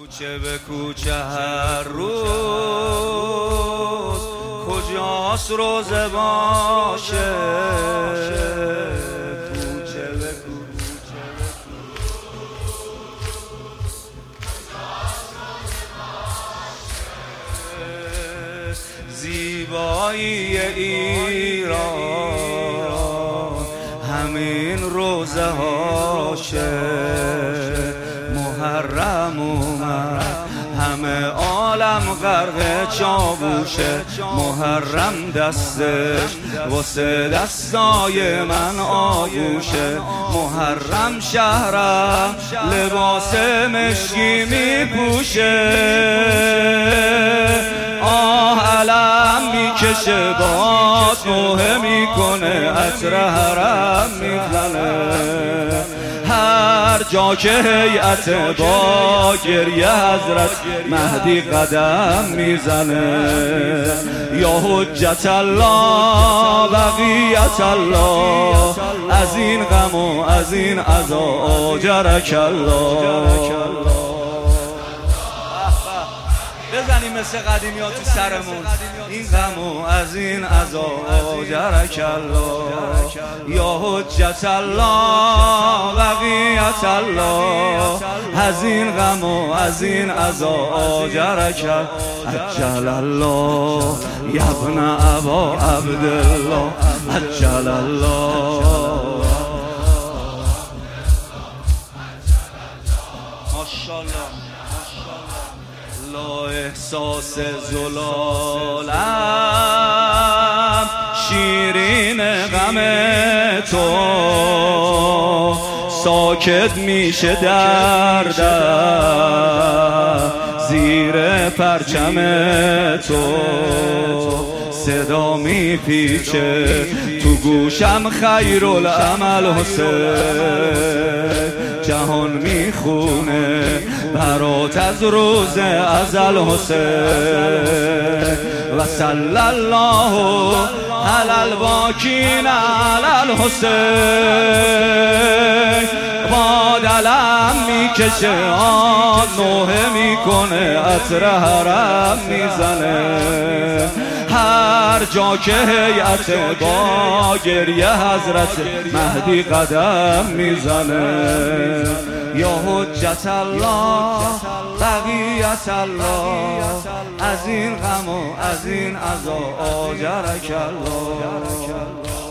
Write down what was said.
کوچه به کوچه هر روز کجاست روزه باشه، کوچه به کوچه زیبایی ایران همین روزه هاشه. محرم اومد همه عالم غرق چاووشه، محرم دستش واسه دستای من آغوشه. محرم شهرم لباس مشکی میپوشه، آه علم میکشه باد نوحه میکنه، عطر حرم میزنه. هر جا که هیئت با گریه حضرت مهدی قدم میزنه. یا حجت الله بقیت الله، از این غم و از این عزا آجرک الله. بزنیم مثل قدیمی ها تو سرمون، این غم و از این عزا آجرک الله. یا حجت الله بقیت الله، از این غم و از این عزا آجرک عجل الله. یا ابن ابا عبدالله عجل الله. ماشاءالله لا احساس زلالم شیرین غم تو، ساکت میشه دردم زیر پرچم تو. صدا میپیچه تو گوشم خیرالعمل حسین، جهان میخونه برات از روز ازل حسین. و صلی الله علی الباکین علی الحسین. باد علم میکشه آن نوحه میکنه، عطر حرم میزنه. هر جا که هیئت با گریه حضرت مهدی قدم میزنه. یا حجت الله بقیت الله، از این غم و از این عزا آجرک الله.